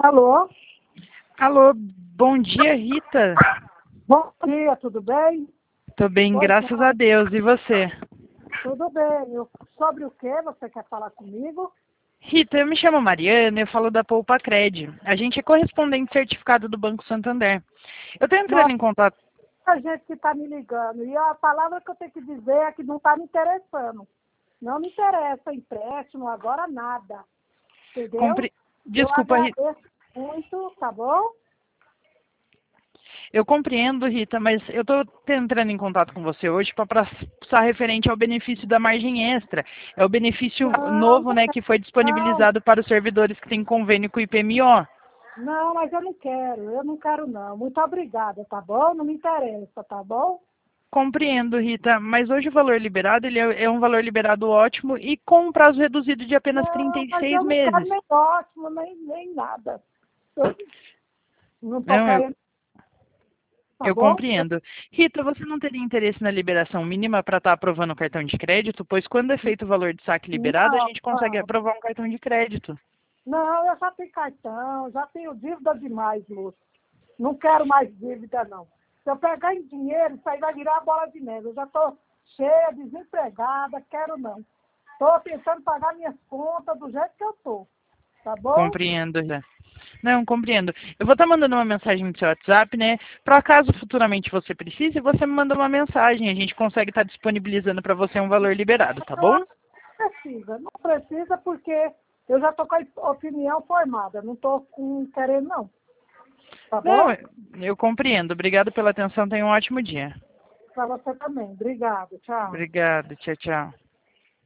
Alô? Alô, bom dia, Rita. Bom dia, tudo bem? Tô bem, Pois graças não, a Deus. E você? tudo bem. Sobre o que você quer falar comigo? Rita, eu me chamo Mariana, eu falo da Poupa Cred. A gente é correspondente certificado do Banco Santander. Eu tô entrando Nossa, em contato. a gente que está me ligando. E a palavra que eu tenho que dizer é que não está me interessando. Não me interessa empréstimo, agora nada. Entendeu? Eu Desculpa, Rita. agradeço muito, tá bom? Eu compreendo, Rita, mas eu tô entrando em contato com você hoje para passar referente ao benefício da margem extra. É o benefício Não, novo, né, que foi não, disponibilizado para os servidores que têm convênio com o IPMO. não, mas eu não quero não. Muito obrigada, tá bom? Não me interessa, tá bom? Compreendo, Rita, mas hoje o valor liberado ele é um valor liberado ótimo e com um prazo reduzido de apenas Não, mas 36 eu não quero meses. nem ótimo, nem nada. Eu não estou Não, querendo, tá eu bom? compreendo. Rita, você não teria interesse na liberação mínima para estar aprovando o cartão de crédito? Pois quando é feito o valor de saque liberado, a Não, gente consegue não. aprovar um cartão de crédito. Não, eu já tenho cartão, já tenho dívida demais, moço. Não quero mais dívida, não. Se eu pegar em dinheiro, isso aí vai virar bola de neve. Eu já estou cheia, desempregada, quero não. Estou tentando pagar minhas contas do jeito que eu estou. Tá bom? Compreendo, Rita. Não, compreendo. Eu vou estar mandando uma mensagem no seu WhatsApp, né? Para caso futuramente você precise, você me manda uma mensagem. A gente consegue estar disponibilizando para você um valor liberado, tá Eu bom? acho que não precisa. Não precisa porque eu já estou com a opinião formada. Não estou querendo, não. Tá Não, bom? eu compreendo. Obrigado pela atenção. Tenha um ótimo dia. Para você também. Obrigada. Tchau. Obrigado. Tchau, tchau.